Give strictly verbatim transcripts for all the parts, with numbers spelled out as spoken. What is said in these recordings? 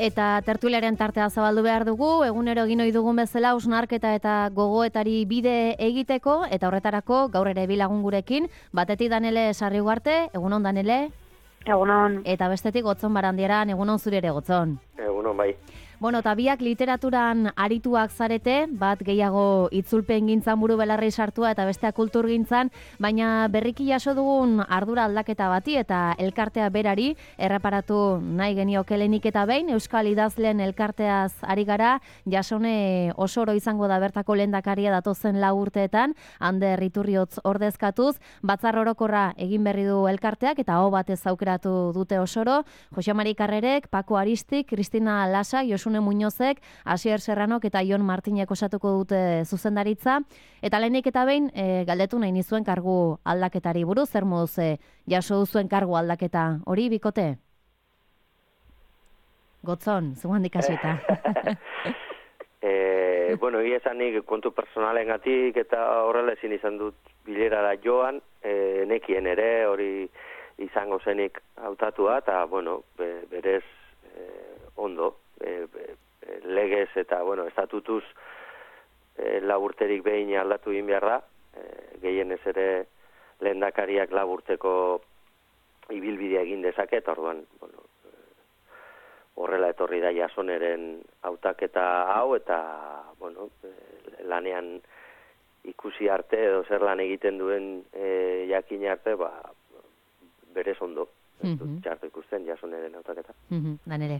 Eta tertuliaren tartea zabaldu behar dugu, egunero egin ohi dugun bezala hausnarketa eta gogoetari bide egiteko, eta horretarako gaur ere bilagun gurekin, batetik Danele Sarri Ugarte, egunon Danele? Egunon. Eta bestetik Gotzon Barandieran, egunon zure ere Gotzon. Egunon bai. Bueno, eta biak literaturan arituak zarete, bat gehiago itzulpen gintzan buru belarri sartua eta bestea kultur gintzan, baina berriki jaso dugun ardura aldaketa bati eta elkartea berari, erreparatu nahi genioke lehenik eta behin, Euskal Idazleen elkarteaz ari gara, Jasone Osoro izango da bertako lehendakaria datozen lau urteetan, Ander Iturriotz ordezkatuz, batzar orokorra egin berri du elkarteak eta aho batez aukeratu dute Osoro, Jose Mari Karrerek, Paco Aristik, Cristina Lasa, Josune Muñozek, Asier Serranok eta Jon Martinek osatuko dute zuzendaritza. Eta lehenik eta behin, e, galdetu nahi nizuen kargu aldaketari buruz, zer moduz e, jaso duzuen kargu aldaketa hori bikote? Gotzon, zu handik hasita. e, bueno, egia esanik kontu personalengatik eta horrela ezin izan dut bilerara joan, e, nekien ere hori izango zenik hautatua, eta bueno, be, berez e, ondo. E, e, legez eta, bueno, estatutuz e, laburterik behin aldatu egin behar da, e, gehienez ere lehendakariak laburteko ibilbidea egin dezaket, orduan, bueno, e, horrela etorri da Jasoneren hautaketa hau, eta, bueno, e, lanean ikusi arte, edo zer lan egiten duen e, jakin arte, ba, berez ondo, ez dut txarto ikusten Jasoneren hautaketa. Mm-hmm. Danere.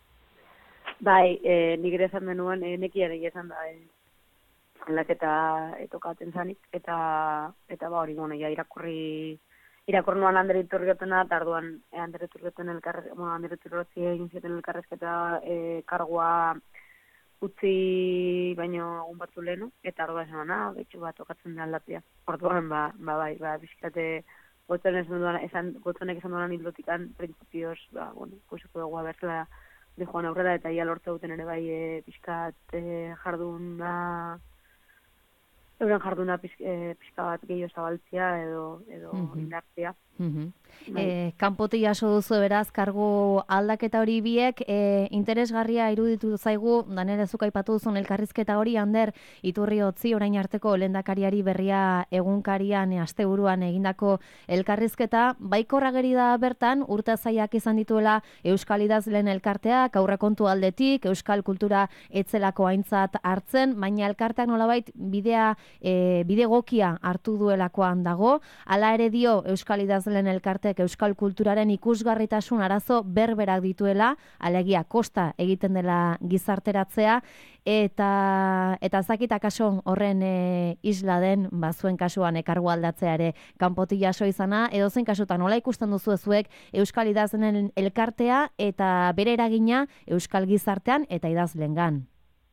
Bai, e, nik ere esan denuen, e, nekian egia esan da, e, aldaketa etokaten zanik, eta, eta ba hori, bueno, ja, irakurri, irakurri nuan Ander Iturriotena, eta arduan, e, Ander Iturrioten elkarrezketa, bueno, Ander Iturriotzi egin zioten elkarrezketa e, kargua utzi baino egun batzu lehenu, eta arduan esan, ah, betxu bat tokatzen da aldatzea. Orduan, ba, ba, bai, ba, bizkate, gotzonek esan duan, esan, gotzonek esan duan hildotikan, printzipioz, ba, bueno, kusiko dugu abertzela, de joan aurrera, eta ia lortza duten ere bai e, pixkat e, jarduna, euren jarduna pixka, e, pixka bat gehiago zabaltzea edo, edo mm-hmm. indartzea. Mm-hmm. E, kanpotik jaso duzu beraz, kargu aldaketa hori biek, e, interesgarria iruditu zaigu, Danere zuk aipatu duzun elkarrizketa hori, Ander Iturriotzi orain arteko lehendakariari berria egunkarian, e, asteburuan egindako elkarrizketa, baikorra geri da bertan, urte zaiak izan dituela Euskal Idazleen elkarteak, aurrekontu aldetik, Euskal kultura etzelako aintzat hartzen, baina elkarteak nolabait bidea, e, bide gokia hartu duelakoan dago, hala ere dio Euskal Idazleen elkarteak euskal kulturaren ikusgarritasun arazo berberak dituela, alegia kosta egiten dela gizarteratzea, eta eta zakita kaso horren e, isla den, bazuen kasuan ekargu aldatzea ere kanpotik jaso izana, edozein kasutan nola ikusten duzu zuek Euskal Idazleen elkartea eta bere eragina euskal gizartean eta idazlengan?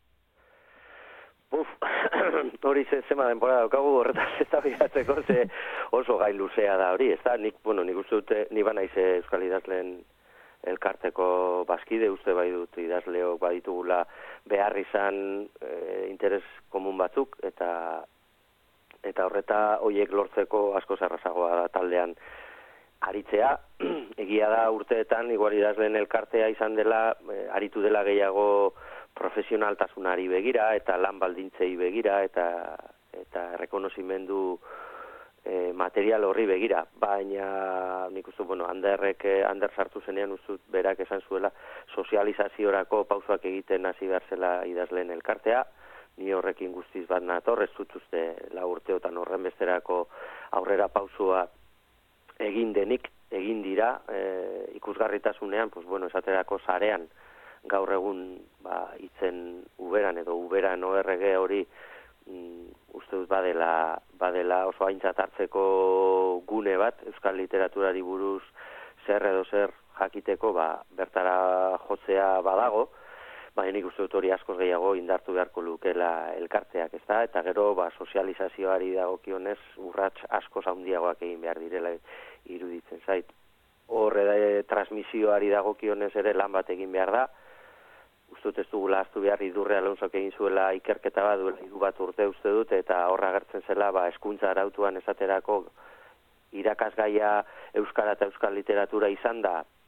Uf, hori ze, zema denbora daukagu horretaz eztabaidatzeko, ze oso gai luzea da hori, ez da, nik, bueno, nik uste dute, ni banaiz Euskal Idazleen elkarteko bazkide, uste bai dut idazleok baditugula behar izan e, interes komun batzuk, eta eta horreta hoiek lortzeko asko zarrazagoa da taldean aritzea. Egia da urteetan, igual Idazleen elkartea izan dela, e, aritu dela gehiago profesionaltasunari begira eta lan baldintzei begira eta eta errekonozimendu e, material horri begira, baina nik uste, bueno, Anderrek Ander sartu zenean uzut berak esan zuela sozializaziorako pausoak egiten hasi behar zela Idazleen elkartea, ni horrekin guztiz bat nator, ez dut uste lau urteotan horren besterako aurrera pausua egin denik, egin dira, e, ikusgarritasunean, pues bueno, esaterako sarean gaur egun ba, itzen uberan edo uberan O R G hori mm, uste dut badela, badela oso aintzat hartzeko gune bat, euskal literaturari buruz zer edo zer jakiteko ba, bertara jotzea badago, baina nik uste dut hori askoz gehiago indartu beharko lukela elkarteak, ez da? Eta gero ba, sozializazioari dagokionez urrats askoz handiagoak egin behar direla iruditzen zait. Horre da, transmisioari dagokionez ere lan bat egin behar da, ustut ez dugula aztu behar Idurre Alonsok egin zuela ikerketa bat duela hiru bat urte uste dut, eta horra agertzen zela ba, hezkuntza arautuan esaterako irakasgaia euskara eta euskal literatura izan da,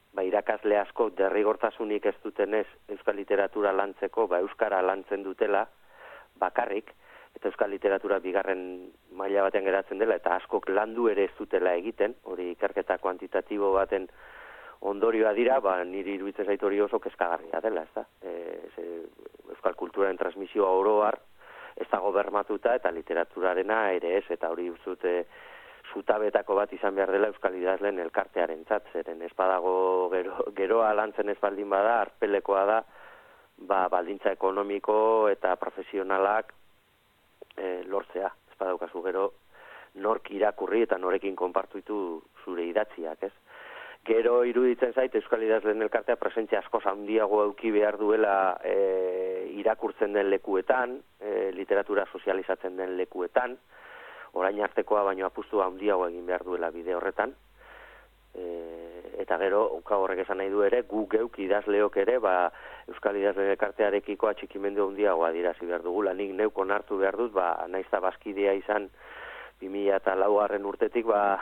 ba, irakasle asko derrigortasunik ez dutenez euskal literatura lantzeko, ba, euskara lantzen dutela bakarrik, eta euskal literatura bigarren maila batean geratzen dela, eta askok landu ere ez dutela egiten, hori ikerketa kuantitatibo baten ondorioa dira, ba, niri iruditzen zait hori oso kezkagarria dela, ez da? E, euskal kulturaren transmisioa oroar, ez dago bermatuta, eta literaturarena ere ez, eta hori uzute zutabetako bat izan behar dela euskal idazleen elkartearen txat, zeren ez badago gero, geroa lantzen ez baldin bada, arpelekoa da, ba, baldintza ekonomiko eta profesionalak e, lortzea. Ez badaukazu gero nork irakurri eta norekin konpartuitu zure idatziak, ez? Gero iruditzen zait euskal idazleen elkartea presentzia askoz handiago eduki behar duela e, irakurtzen den lekuetan, e, literatura sozializatzen den lekuetan, orain artekoa baino apustu handiago egin behar duela bide horretan, e, eta gero, uka horrek esan nahi du ere, gu geuk idazleok ere, ba, euskal idazleen elkartearekiko atxikimendu handiagoa adirazi behar dugula, nik neuk onartu behar dut, ba, naizta bazkidea izan bi mila laugarren urtetik, ba,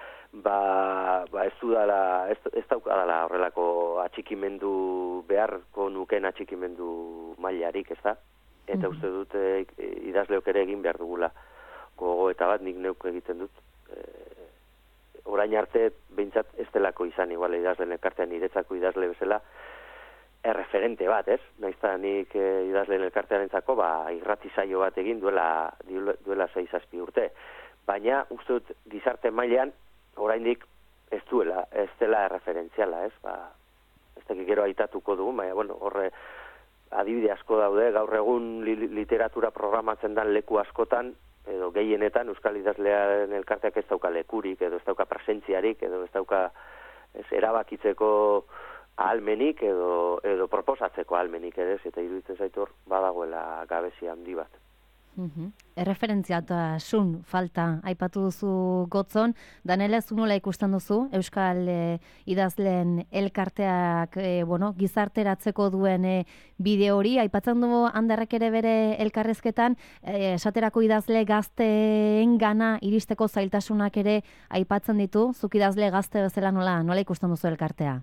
ba, ba ez dudala, ez, ez daukadala horrelako atxikimendu beharko nuken atxikimendu mailarik, ez da? Eta mm-hmm. uste dut e, idazleok ere egin behar dugula gogo eta bat nik neuk egiten dut. E, orain arte behintzat ez delako izan igual idazleen elkartean niretzako idazle bezala erreferente bat, ez? Naizta nik e, idazleen elkartearentzako ba, irrati saio bat egin duela, duela sei zazpi urte. Baina uste dut gizarte mailean oraindik ez duela, ez dela erreferentziala, ez? Ba, ez dakik gero aitatuko dugu, baina, bueno, horre adibide asko daude, gaur egun li, literatura programatzen dan leku askotan, edo gehienetan euskal idazlearen elkarteak ez dauka lekurik, edo ez dauka presentziarik, edo ez dauka ez, erabakitzeko ahalmenik, edo, edo proposatzeko ahalmenik ere, eta iruditzen zaitu hor badagoela gabezia handi bat. Uhum. Erreferentziatasun falta aipatu duzu Gotzon, Danela, zu nola ikusten duzu euskal e, idazleen elkarteak e, bueno, gizarteratzeko duen e, bide hori, aipatzen du Anderrek ere bere elkarrezketan, e, esaterako idazle gazteen gana iristeko zailtasunak ere aipatzen ditu, zuk idazle gazte bezala nola, nola ikusten duzu elkartea?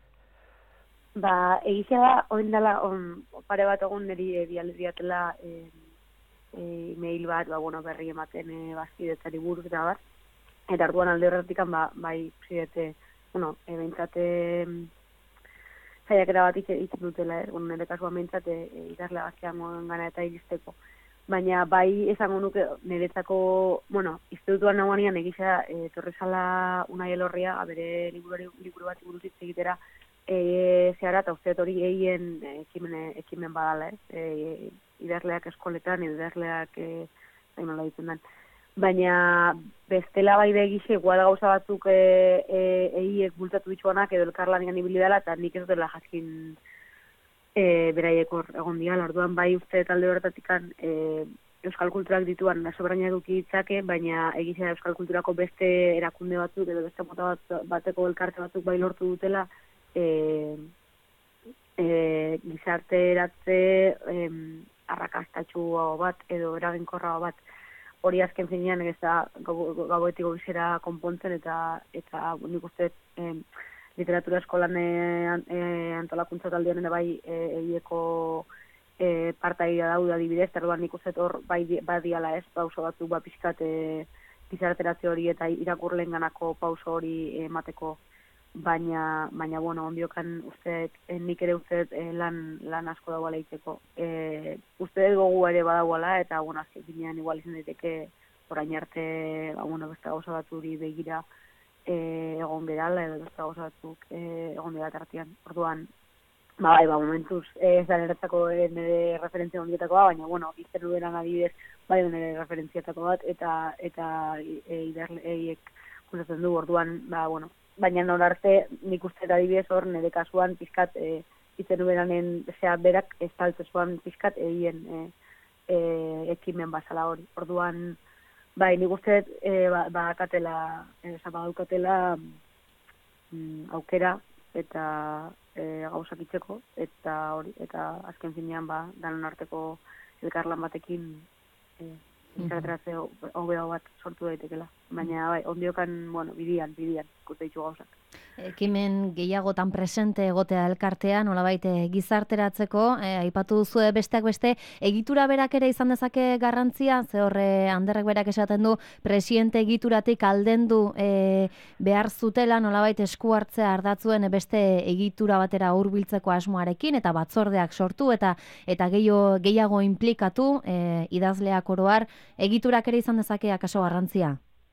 Ba, egizia da, oin dela, on, pare bat egun niri e, bialdiatela e, E, mail bat, ba, bueno, berri ematen e, bazkidetzari buruz eta bat, eta arduan alde horretikan, ba, bai, zidete, bueno, e, behintzate zaiakera bat itzen dutela, eh? Bueno, nire kasuan behintzate e, idazle gaztean gana eta iristeko. Baina bai esango nuke niretzako, bueno, institutuan nagoanean egisa e, torrezala Unai Elorria, bere liburu, liburu bat buruz hitz egitera, e, zehara, eta usteet hori egin ekimen, ekimen badala, ez? E, idazleak eskoletan, idazleak e, zain nola ditzen den. Baina bestela bai da egixe, igual gauza batzuk e, e, eiek bultatu ditxuanak edo elkarlanian ibili dela, eta nik ez dela jaskin e, beraiek hor egon diala. Orduan bai uste talde horretatikan e, euskal kulturak dituan sobraina eduki ditzake, baina egizea euskal kulturako beste erakunde batzuk edo beste mota bat, bateko elkarte batzuk bai lortu dutela e, e, gizarte eratze e, arrakastatxu bat edo eraginkorra bat hori azken finean ez da gauetiko bizera konpontzen eta eta nik uste e, literatura eskolan e, e, antolakuntza taldean ere bai egieko e, e, partaidea dauda adibidez, erduan nik uste hor bai badiala ez, pauso batzuk ba pixkat e, gizarteratze hori eta irakurleen ganako pauso hori emateko. Baina, baina, bueno, ondiokan uste, eh, nik ere uste eh, lan, lan asko dagoela egiteko. Eh, uste gogu ere badagoela, eta, bueno, azken finean igual izan daiteke orain arte, ba, bueno, beste gauza batzuri begira eh, egon gerala, edo beste gauza batzuk eh, egon dira tartean. Orduan, ba, bai, ba, momentuz, eh, ez da niretzako eh, nire referentzia ondietakoa, baina, bueno, izten uberan adibidez, bai, nire referentziatako bat, eta, eta e, idazle, eiek kusatzen du, orduan, ba, bueno, baina nor arte nik uste adibidez hor nire kasuan pizkat e, itzen uberanen zea berak ez taltzezuan pizkat egin e, e, ekimen bazala hori. Orduan, bai, nik uste e, badakatela, ba, e, badaukatela mm, aukera eta e, gauzak itzeko, eta hori, eta azken finean ba, danon arteko elkarlan batekin e, izarteratze hobeo bat sortu daitekela. baina bai, ondiokan, bueno, bidian, bidian, ikuste ditu gauzak. Ekimen gehiagotan presente egotea elkartean, nolabait gizarteratzeko, e, aipatu duzu besteak beste, egitura berak ere izan dezake garrantzia, ze horre Anderrek berak esaten du, presidente egituratik aldendu e, behar zutela, nolabait esku hartzea ardatzuen beste egitura batera hurbiltzeko asmoarekin, eta batzordeak sortu, eta eta gehiago, gehiago implikatu, e, idazleak oroar, egiturak ere izan dezake akaso garrantzia?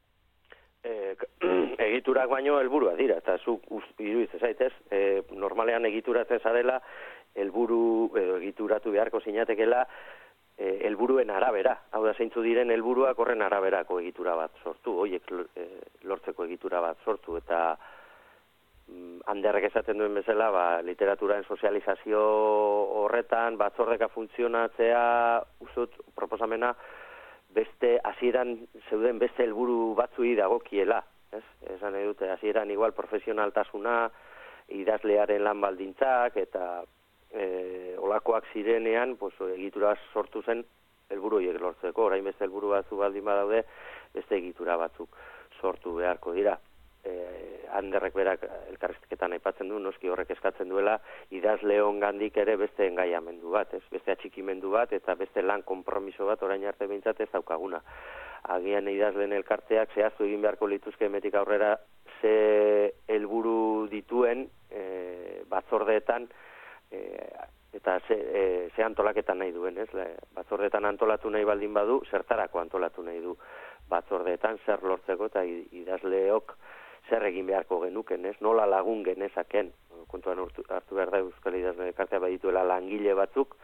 Egiturak baino helburua dira, eta zuk iruditzen zaitez, e, normalean egituratzen zarela, helburu edo egituratu beharko zinatekela e, helburuen arabera. Hau da, zeintzu diren helburuak horren araberako egitura bat sortu, hoiek e, lortzeko egitura bat sortu, eta mm, Anderrek esaten duen bezala, ba, literaturaren sozializazio horretan, batzordeka funtzionatzea, uzut, proposamena, beste hasieran zeuden beste helburu batzui dagokiela. Ez? Esan nahi dute, hasieran igual profesionaltasuna, idazlearen lan baldintzak, eta e, olakoak zirenean, pues, egitura sortu zen helburu horiek lortzeko. Orain beste helburu batzu baldin badaude, beste egitura batzuk sortu beharko dira. E, Anderrek berak elkarrizketan aipatzen du, noski horrek eskatzen duela, idazleon gandik ere beste engaiamendu bat, ez? Beste atxikimendu bat, eta beste lan konpromiso bat orain arte behintzat ez daukaguna. Agian idazleen elkarteak zehaztu egin beharko lituzke emetik aurrera ze helburu dituen e, batzordeetan e, eta ze, e, ze antolaketan nahi duen, ez? Le, batzordeetan antolatu nahi baldin badu, zertarako antolatu nahi du batzordeetan, zer lortzeko eta idazleok zer egin beharko genuken, ez? Nola lagun genezaken, kontuan hartu, hartu behar da Euskal Idazleen elkartea badituela langile batzuk,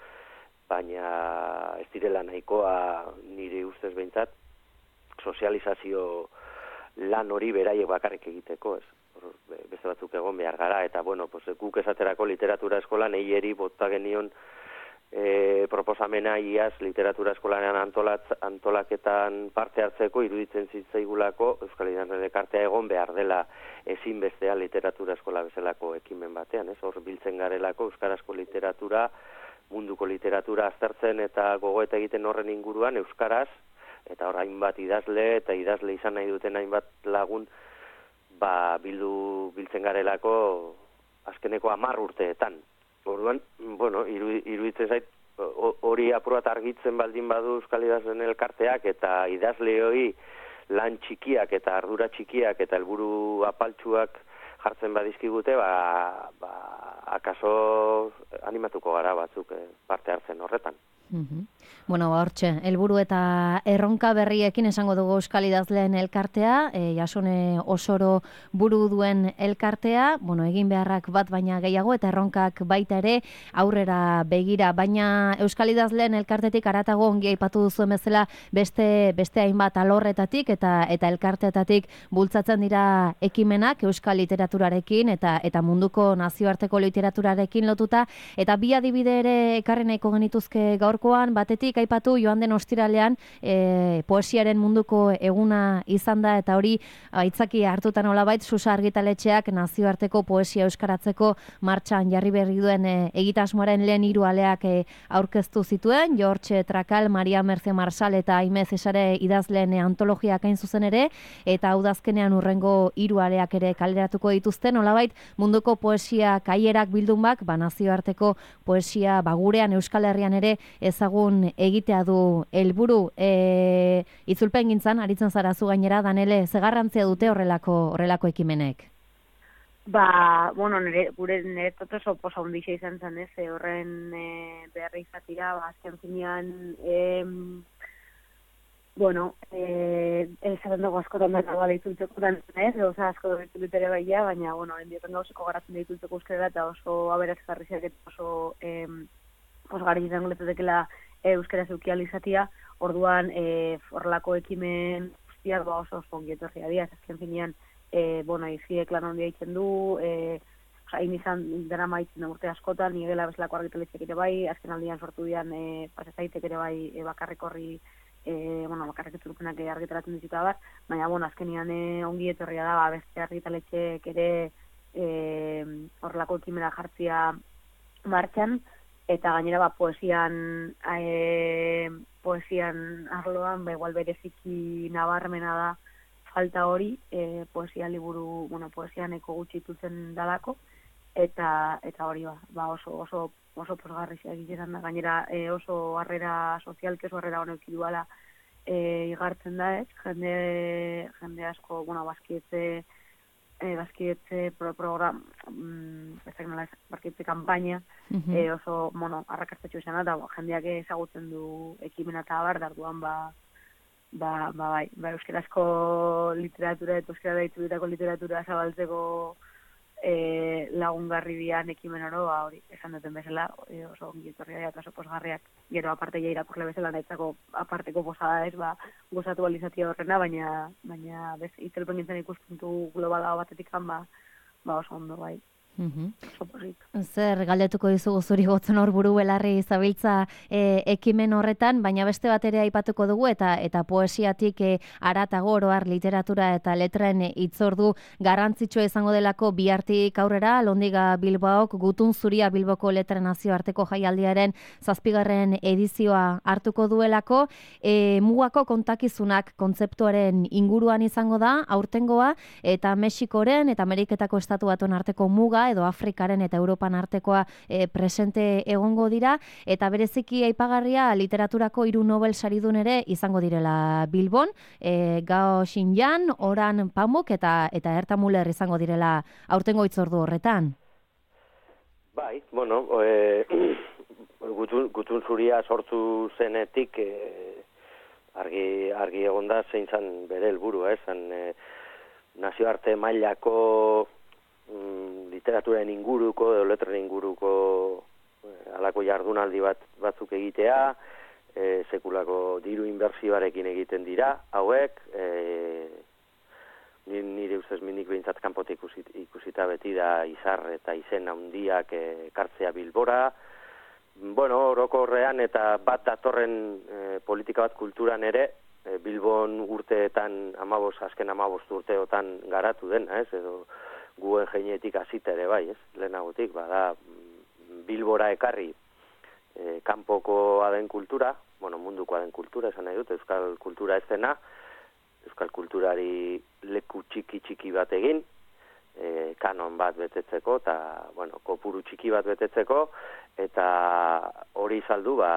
baina ez direla nahikoa nire ustez behintzat, sozializazio lan hori beraiek bakarrik egiteko, ez? Beste batzuk egon behar gara, eta bueno, pues, guk esaterako literatura eskolan eieri bota genion e, proposamena iaz literatura eskolanean antolatz, antolaketan parte hartzeko iruditzen zitzaigulako Euskal Idazleen elkartea egon behar dela ezinbestea literatura eskola bezalako ekimen batean, ez? Hor biltzen garelako euskarazko literatura, munduko literatura aztertzen eta gogoeta egiten horren inguruan euskaraz, eta hor hainbat idazle eta idazle izan nahi duten hainbat lagun ba, bildu biltzen garelako azkeneko hamar urteetan. Orduan, bueno, iruditzen zait hori apur bat argitzen baldin badu Euskal Idazleen elkarteak eta idazle hori lan txikiak eta ardura txikiak eta helburu apaltsuak jartzen badizkigute, ba, ba, akaso animatuko gara batzuk eh, parte hartzen horretan. Mm-hmm. Bueno, hortxe, helburu eta erronka berriekin esango dugu Euskal Idazleen elkartea, e, Jasone Osoro buru duen elkartea, bueno, egin beharrak bat baina gehiago eta erronkak baita ere aurrera begira, baina Euskal Idazleen elkartetik haratago ongi aipatu duzuen bezala beste beste hainbat alorretatik eta eta elkarteetatik bultzatzen dira ekimenak Euskal literaturarekin eta eta munduko nazioarteko literaturarekin lotuta, eta bi adibide ere ekarri nahiko genituzke gaurkoan. Batetik aipatu joan den ostiralean e, poesiaren munduko eguna izan da, eta hori aitzaki hartutan nolabait Susa argitaletxeak nazioarteko poesia euskaratzeko martxan jarri berri duen e, egitasmoaren lehen hiru aleak e, aurkeztu zituen, George Trakal, Maria Merce Marsal eta Aimez Esare idazleen antologiak hain zuzen ere, eta udazkenean urrengo hiru aleak ere kaleratuko dituzten, nolabait munduko poesia kaierak bildunbak, ba nazioarteko poesia bagurean Euskal Herrian ere ezagun egitea du helburu. E, itzulpen gintzan, aritzen zara zu gainera, Danele, ze garrantzia dute horrelako horrelako ekimenek? Ba, bueno, nire, gure nire totoso posa hundixa izan zen, ez, horren e, beharra izatira, ba, azken finean, e, bueno, e, esaten dugu askotan dena bada itzultzeko dan, ez, oza, asko ditultere baia, baina, bueno, endioten gauzeko garatzen ditultzeko euskera eta oso aberazkarriziak eta oso, e, oso gari izango letetekela euskera zeukializatia, orduan e, horrelako ekimen guztiak ba oso oso ongi etorria dira, azken finean, e, bueno, iziek lan handia itzen du, e, hain izan dena maitzen urte askotan, nigela bezalako argitaletxek ere bai, azken aldian sortu dian e, pasazaitek ere bai e, bakarrik horri, e, bueno, bakarrik etzurupenak argitaratzen dituta bat, baina, bueno, azkenian e, ongi etorria da, ba, beste argitaletxek ere e, horrelako ekimena jartzia martxan, eta gainera ba, poesian e, poesian arloan ba, igual bereziki nabarmena da falta hori e, poesia liburu, bueno, poesia neko gutxi itutzen dalako, eta eta hori ba, ba oso oso oso posgarria egiten da, gainera e, oso harrera sozialke, oso harrera honek duala e, igartzen da, ez? Jende, jende asko, bueno, bazkietze, e, bazkietze pro, program, mm, ezak nola ez, bazkietze kampaina, uh-huh. e, oso, bueno, arrakastetxo izan da, jendeak ezagutzen du ekimena eta abar, darduan ba, ba, ba, bai, ba, euskarazko literatura, eta euskara daitu ditako literatura zabaltzeko e, lagungarri dian ekimen oro, ba, hori, esan duten bezala, e, oso ongitorria eta oso posgarriak, gero aparte ja irakurle bezala, nahitzako aparteko posada ez, ba, gozatu alizatia horrena, baina, baina, bez, itzelpen gintzen ikuspuntu globala batetik ba, ba, oso ondo, bai. Mhm. Oso pozik. Zer galdetuko dizugu zuri gotzen hor buru belarri zabiltza e, ekimen horretan, baina beste bat ere aipatuko dugu eta eta poesiatik e, aratago oroar literatura eta letren hitzordu garrantzitsua izango delako bihartik aurrera Londiga Bilbaok Gutun Zuria Bilboko Letren Nazioarteko Jaialdiaren zazpigarren edizioa hartuko duelako, e, mugako kontakizunak kontzeptuaren inguruan izango da aurtengoa eta Mexikoren eta Ameriketako estatu batuen arteko muga edo Afrikaren eta Europan artekoa e, presente egongo dira, eta bereziki aipagarria literaturako hiru Nobel saridun ere izango direla Bilbon, e, Gao Xinyan, Oran Pamuk eta eta Herta Müller izango direla aurtengo hitzordu horretan. Bai, bueno, e, gutun, gutun zuria sortu zenetik e, argi, argi egonda zein zan bere helburua, esan e, nazioarte mailako literaturen inguruko, edo letren inguruko eh, alako jardunaldi bat batzuk egitea, eh, sekulako diru inbertsioarekin egiten dira, hauek, eh, nire ustez minik behintzat kanpotik ikusit, ikusita beti da izar eta izen handiak eh, kartzea Bilbora, bueno, orokorrean eta bat datorren eh, politika bat kulturan ere, eh, Bilbon urteetan amabos, azken amabos urteotan garatu dena, ez, edo guen jeinetik hasita ere bai, ez? Lehenagotik, bada Bilbora ekarri e, kanpokoa den kultura, bueno, mundukoa den kultura, esan nahi dut, euskal kultura ez dena, euskal kulturari leku txiki-txiki bat egin, e, kanon bat betetzeko, eta, bueno, kopuru txiki bat betetzeko, eta hori saldu, ba,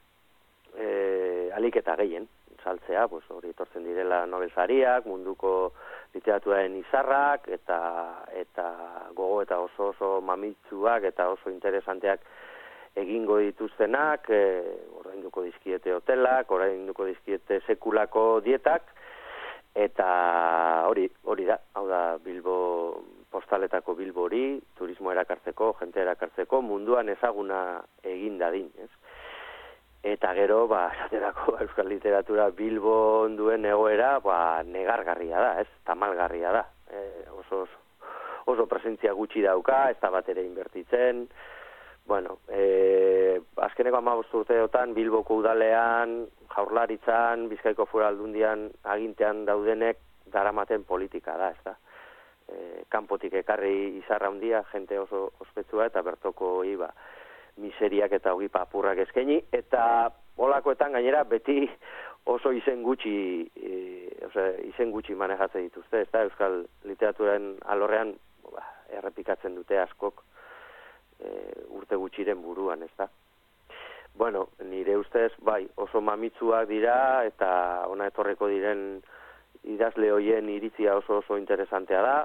e, alik eta gehien, saltzea, pues, hori etortzen direla Nobel sariak, munduko literaturaren izarrak, eta eta gogo eta oso oso mamitsuak eta oso interesanteak egingo dituztenak, e, orainduko dizkiete hotelak, orainduko dizkiete sekulako dietak, eta hori, hori da, hau da Bilbo, postaletako Bilbo hori, turismo erakartzeko, jente erakartzeko, munduan ezaguna egin dadin, ez? Eta gero, ba, esaterako euskal literatura Bilbon duen egoera, ba, negargarria da, ez? Tamalgarria da. E, oso, oso, oso presentzia gutxi dauka, ez da bat ere inbertitzen. Bueno, e, azkeneko hamabost urteotan Bilboko udalean, Jaurlaritzan, Bizkaiko Foru Aldundian agintean daudenek daramaten politika da, ez da. E, kanpotik ekarri izarra handia, jente oso ospetsua eta bertoko iba. Miseriak eta hogi papurrak eskaini, eta holakoetan gainera beti oso izen gutxi, e, ose, izen gutxi manejatzen dituzte, ez da, euskal literaturen alorrean ba, errepikatzen dute askok e, urte gutxiren buruan, ez da. Bueno, nire ustez, bai, oso mamitsuak dira, eta ona etorreko diren idazle hoien iritzia oso oso interesantea da,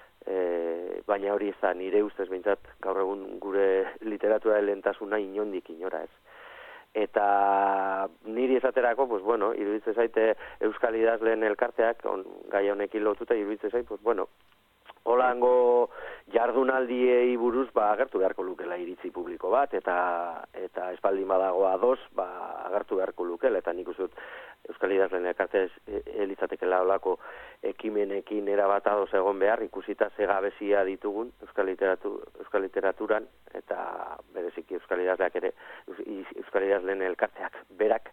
E, baina hori ez da nire ustez behintzat gaur egun gure literatura lehentasuna inondik inora ez. Eta niri esaterako, pues bueno, iruditzen zaite euskal idazleen elkarteak, on, gai honekin lotuta iruditzen zaite, pues bueno, holango jardunaldiei buruz ba agertu beharko lukela iritzi publiko bat, eta eta espaldin badago ados, ba agertu beharko lukela, eta nik uste dut euskal idazleen elkartea elitzatekela olako ekimenekin erabat ados egon behar, ikusita ze gabezia ditugun euskal, literatu, euskal literaturan, eta bereziki euskal idazleak ere, euskal idazleen elkarteak berak,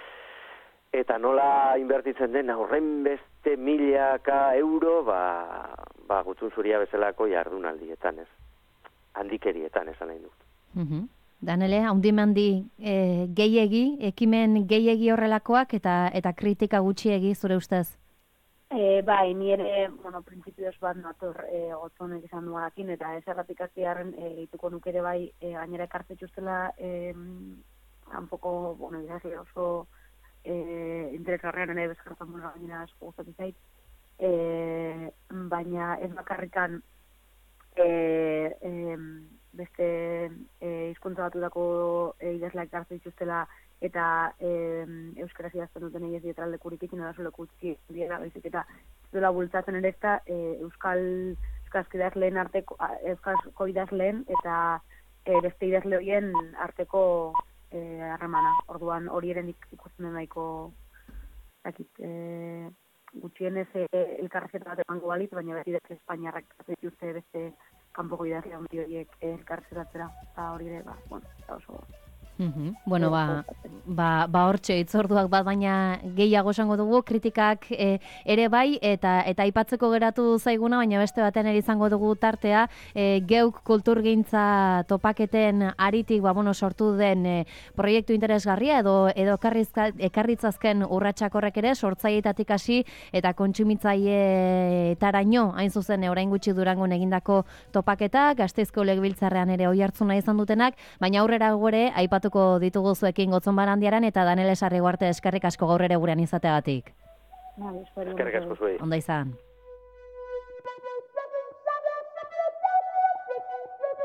eta nola inbertitzen den horren beste milaka euro, ba, ba Gutun Zuria bezalako jardunaldietan, ez? Handikerietan, esan nahi dut. Mm-hmm. Danele, haundimandi e, gehiegi, ekimen gehiegi horrelakoak eta eta kritika gutxiegi zure ustez? E, bai, ni ere, bueno, printzipioz bat nator e, gotzonek izan duanakin, eta ez erratik aztiaren e, ituko nuk ere bai, e, gainera ekartzetxuztela e, hanpoko, bueno, idazle oso e, interesgarrean ere bezkartan bueno, gainera asko gustatzen zait, e, baina ez bakarrikan e, e, beste e, hizkuntza batutako e, idazleak ekartzen dituztela eta e, euskaraz idazten duten egez dietraldekurik ikin edazo lekutzi diela, baizik eta ez duela bultzatzen ere ezta e, euskal euskarazko idazleen arteko, euskarazko idazleen eta e, beste idazle horien arteko harremana. E, Orduan hori eren ikusten den nahiko dakit, e, gutxienez e, elkarrezeta bat emango balitz, baina beti dut Espainiarrak dituzte beste kanpoko idazle handi horiek elkarrezetatzera, eta hori ere, ba, bueno, eta oso... Mm-hmm. Bueno, ba, ba, ba hortxe itzorduak bat baina gehiago esango dugu, kritikak e, ere bai, eta eta aipatzeko geratu zaiguna, baina beste baten ere izango dugu tartea, e, geuk kulturgintza topaketen aritik, ba, bueno, sortu den e, proiektu interesgarria, edo edo ekarritzazken urratsak horrek ere, sortzaileetatik hasi eta kontsumitzaileetaraino, hain zuzen, orain gutxi Durangon egindako topaketak, Gasteizko Legebiltzarrean ere oihartzuna izan dutenak, baina aurrera gore, aipatu ditugu zuekin Gotzon Barandiaran eta Danele Sarriguarte eskerrik asko gaur ere gurean izateagatik. Eskerrik asko zuei. Ondo izan.